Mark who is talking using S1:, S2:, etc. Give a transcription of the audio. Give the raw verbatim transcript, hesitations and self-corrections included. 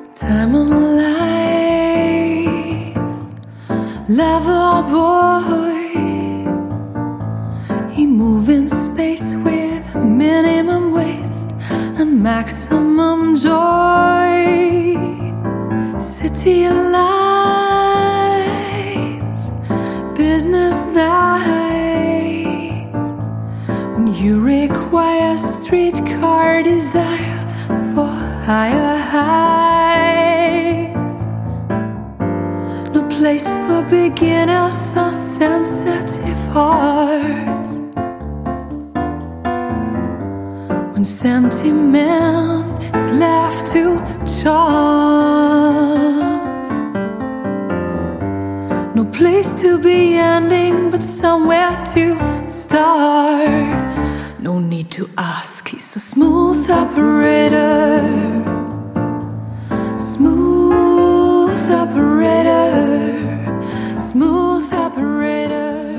S1: Time of life, lover boy. He moves in space with minimum waste and maximum joy. City lights, business nights. When you require streetcar desire for higher heights. No place for beginners or sensitive hearts. When sentiment is left to chance. No place to be ending, but somewhere to start. No need to ask, he's a smooth operator. Smooth operator. Smooth operator.